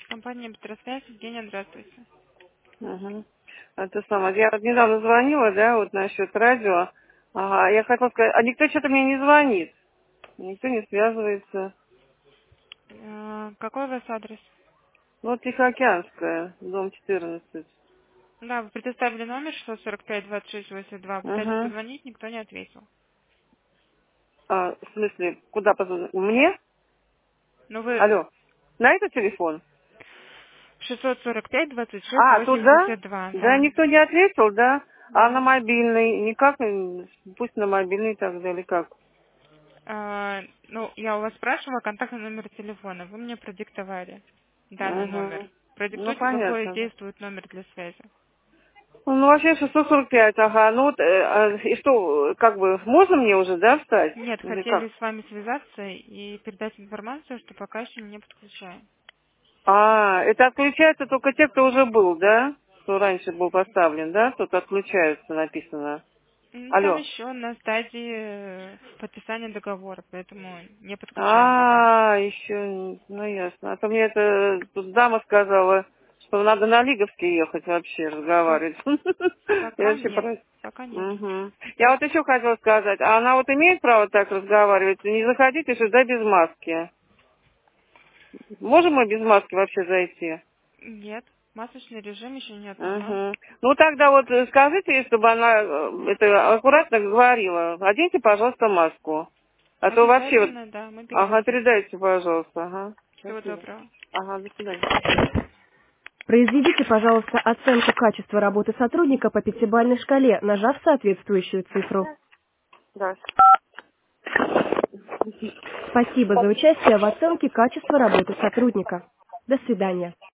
Компания «Быстросвязь». Евгения, здравствуйте. Угу. Это самое. Я вот недавно звонила, да, вот насчет радио. Ага, я хотела сказать, а никто что-то мне не звонит. Никто не связывается. Какой у вас адрес? Ну, вот Тихоокеанская, дом 14. Да, вы предоставили номер 645-2682. Пытались Угу. позвонить, никто не ответил. А, в смысле, куда позвонить? Мне? Ну, вы Алло. На этот телефон? А, туда? 645-2682, Да, да. никто не ответил, да? А на Нет. мобильный? Никак? Пусть на мобильный тогда или как? Ну, я у вас спрашивала контактный номер телефона. Вы мне продиктовали данный номер. Угу. Ну, Продиктуйте, какой понятно. действует номер для связи. Ну, вообще 645, ага. Ну, вот, и что, как бы, можно мне уже, да, встать? Нет, Или хотели как? с вами связаться и передать информацию, что пока еще не подключаем. А, это отключается только те, кто уже был, да? Кто раньше был поставлен, да? Тут отключаются, написано. Там Алло. еще на стадии подписания договора, поэтому не подключаем пока. А, еще, ну, ясно. А то мне это тут дама сказала, что надо на Лиговский ехать вообще разговаривать. Я Пока вообще нет, про... пока нет. Мгм. Я вот еще хотела сказать, а она вот имеет право так разговаривать? Не заходите сюда без маски. Можем мы без маски вообще зайти? Нет, масочный режим еще не отменен. Мгм. Ну тогда вот скажите ей, чтобы она это аккуратно говорила. Оденьте, пожалуйста, маску. А то вообще вот... Обязательно, да, мы Ага, передадим. передайте, пожалуйста. Ага. Всего Спасибо. доброго. Ага, до свидания. Произведите, пожалуйста, оценку качества работы сотрудника по пятибалльной шкале, нажав соответствующую цифру. Да. Спасибо за участие в оценке качества работы сотрудника. До свидания.